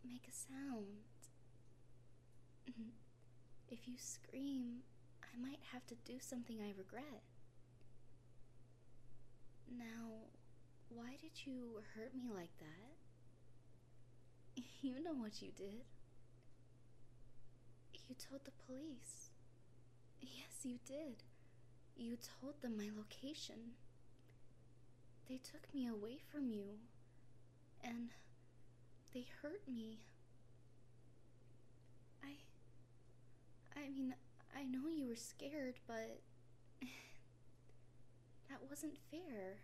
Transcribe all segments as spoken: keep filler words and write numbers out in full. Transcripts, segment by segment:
make a sound. If you scream, I might have to do something I regret. Now, why did you hurt me like that? You know what you did. You told the police. Yes, you did. You told them my location. They took me away from you. And they hurt me. I... I mean, I know you were scared, but... that wasn't fair.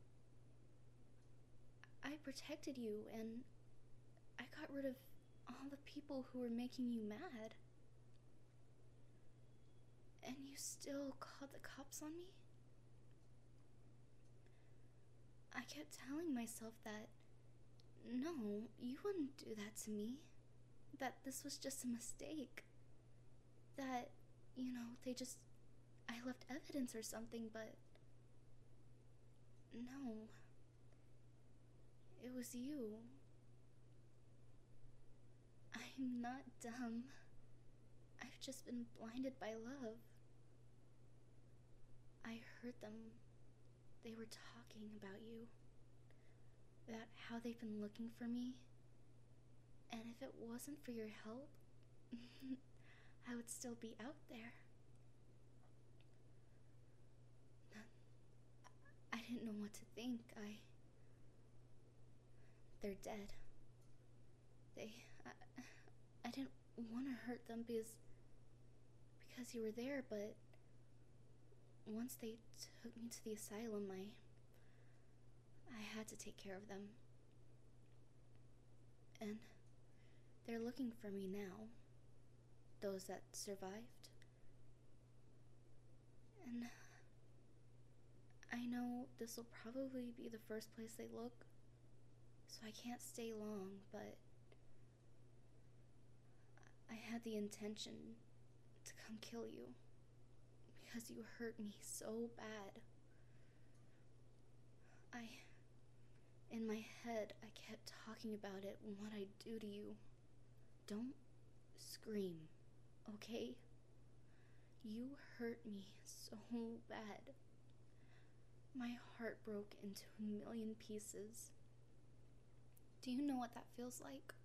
I protected you, and I got rid of all the people who were making you mad. And you still called the cops on me? I kept telling myself that, no, you wouldn't do that to me. That this was just a mistake. That, you know, they just... I left evidence or something, but... no. It was you. I'm not dumb. I've just been blinded by love. I heard them. They were talking about you. About how they've been looking for me. And if it wasn't for your help, I would still be out there. I didn't know what to think. I... They're dead. They... I, I didn't want to hurt them because... because you were there, but... once they took me to the asylum, I... I had to take care of them. And... they're looking for me now. Those that survived. And... I know this will probably be the first place they look, so I can't stay long, but... I had the intention to come kill you. Because you hurt me so bad. I... In my head, I kept talking about it and what I'd do to you. Don't scream, okay? You hurt me so bad. My heart broke into a million pieces. Do you know what that feels like?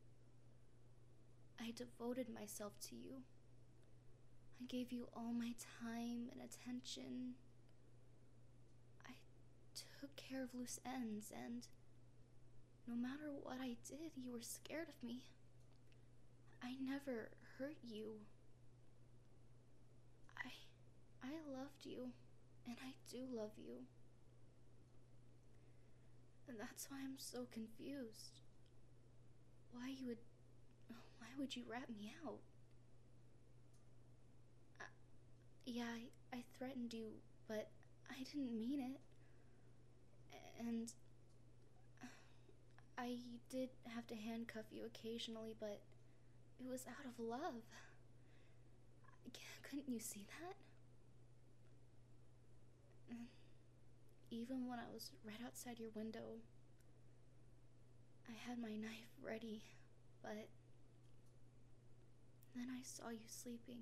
I devoted myself to you. I gave you all my time and attention. I took care of loose ends, and no matter what I did, you were scared of me. I never hurt you. I... I loved you, and I do love you. And that's why I'm so confused. Why you would... Why would you rat me out? I, yeah, I, I threatened you, but I didn't mean it. And... I did have to handcuff you occasionally, but it was out of love. Couldn't you see that? Even when I was right outside your window, I had my knife ready, but then I saw you sleeping.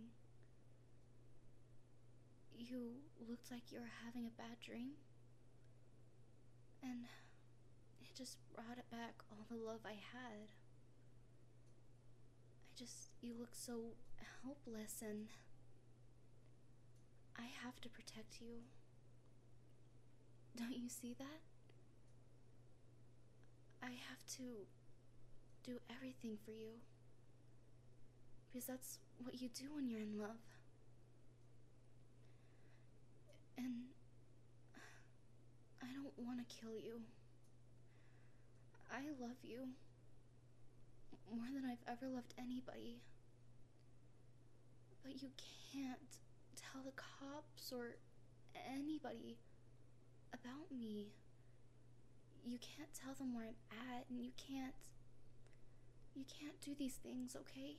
You looked like you were having a bad dream, and it just brought it back all the love I had. I just, you look so helpless, and I have to protect you. Don't you see that? I have to do everything for you. Because that's what you do when you're in love. And I don't want to kill you. I love you more than I've ever loved anybody. But you can't tell the cops or anybody about me. You can't tell them where I'm at, and you can't... You can't do these things, okay?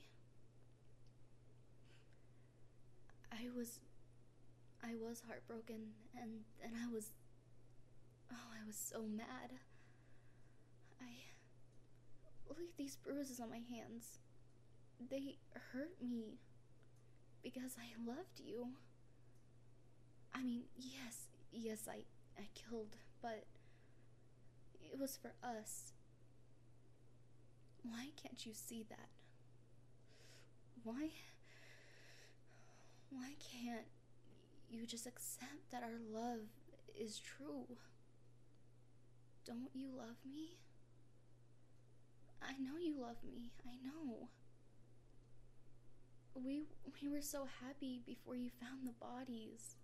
I was... I was heartbroken, and and I was... Oh, I was so mad. I... Look at these bruises on my hands. They hurt me because I loved you. I mean, yes, yes, I, I killed, but it was for us. Why can't you see that? Why, why can't you just accept that our love is true? Don't you love me? I know you love me, I know. We, we were so happy before you found the bodies.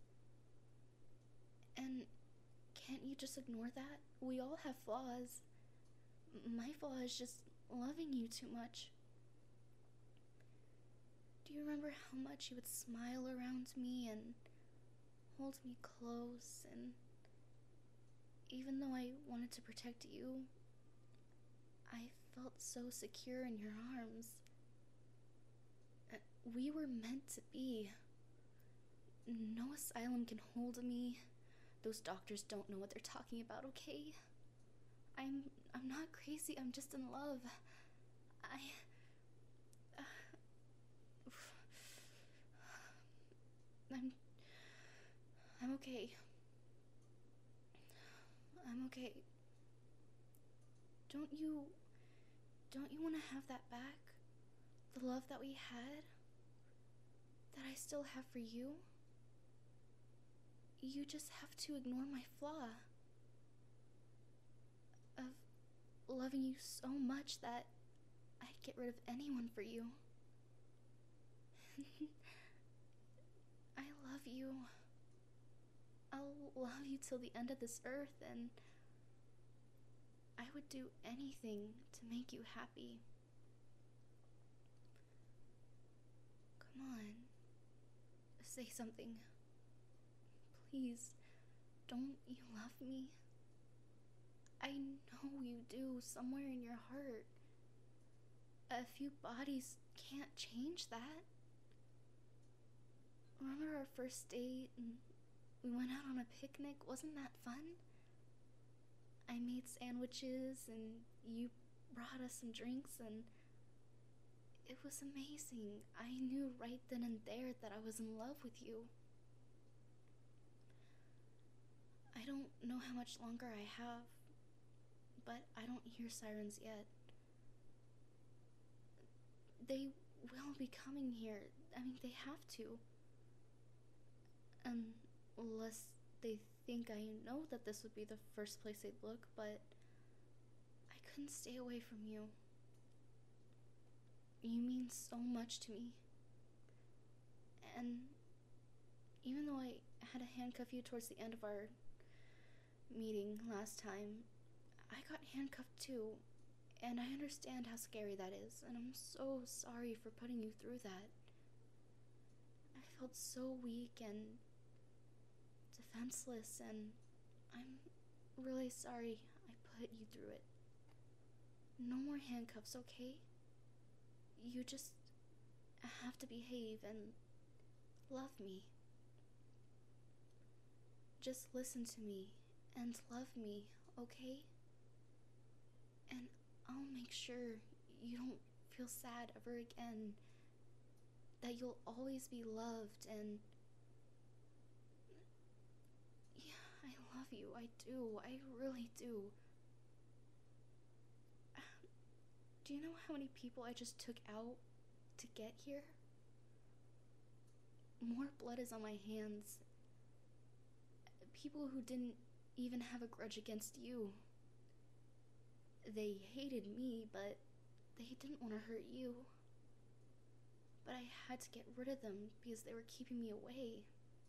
And can't you just ignore that? We all have flaws. My flaw is just loving you too much. Do you remember how much you would smile around me and hold me close? And even though I wanted to protect you, I felt so secure in your arms. We were meant to be. No asylum can hold me. Those doctors don't know what they're talking about, okay? I'm I'm not crazy, I'm just in love. I... Uh, I'm... I'm okay. I'm okay. Don't you... Don't you want to have that back? The love that we had? That I still have for you? You just have to ignore my flaw. Of loving you so much that I'd get rid of anyone for you. I love you. I'll love you till the end of this earth, and I would do anything to make you happy. Come on. Say something. Please, don't you love me? I know you do, somewhere in your heart. A few bodies can't change that. Remember our first date and we went out on a picnic? Wasn't that fun? I made sandwiches and you brought us some drinks and it was amazing. I knew right then and there that I was in love with you. I don't know how much longer I have, but I don't hear sirens yet. They will be coming here. I mean, they have to. Unless they think I know that this would be the first place they'd look, but I couldn't stay away from you. You mean so much to me. And even though I had to handcuff you towards the end of our meeting last time, I got handcuffed too, and I understand how scary that is, and I'm so sorry for putting you through that. I felt so weak and defenseless, and I'm really sorry I put you through it. No more handcuffs, okay? You just have to behave and love me. Just listen to me and love me, okay? And I'll make sure you don't feel sad ever again. That you'll always be loved, and yeah, I love you. I do. I really do. Do you know how many people I just took out to get here? More blood is on my hands. People who didn't even have a grudge against you. They hated me, but they didn't want to hurt you. But I had to get rid of them because they were keeping me away.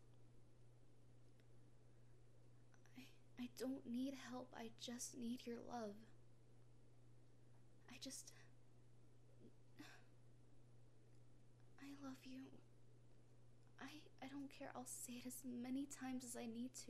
I, I don't need help, I just need your love. I just... I love you. I, I don't care, I'll say it as many times as I need to.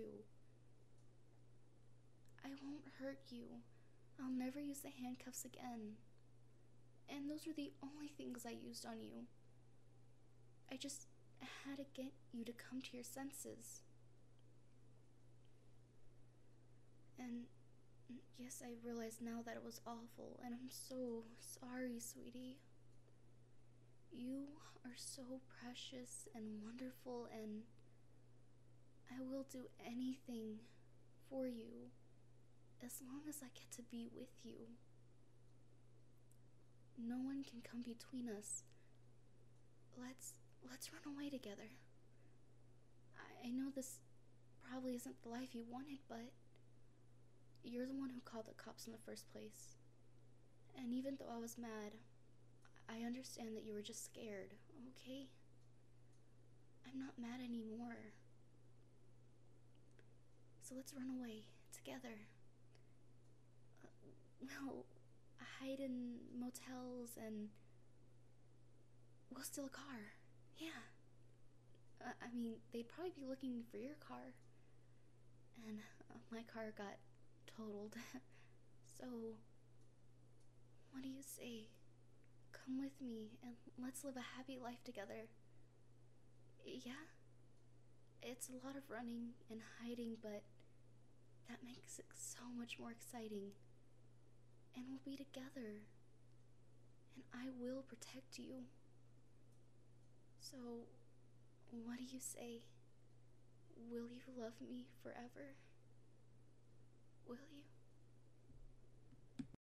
I won't hurt you. I'll never use the handcuffs again. And those were the only things I used on you. I just had to get you to come to your senses. And Yes, I realize now that it was awful, and I'm so sorry, sweetie. You are so precious and wonderful, and I will do anything for you as long as I get to be with you. No one can come between us. Let's let's run away together. I, I know this probably isn't the life you wanted, but you're the one who called the cops in the first place. And even though I was mad, I understand that you were just scared, okay? I'm not mad anymore. So let's run away together. Uh, well, hide in motels and we'll steal a car. Yeah. Uh, I mean, they'd probably be looking for your car. And uh, my car got totaled. So, what do you say? Come with me and let's live a happy life together. Yeah? It's a lot of running and hiding, but that makes it so much more exciting. And we'll be together. And I will protect you. So, what do you say? Will you love me forever? Will you?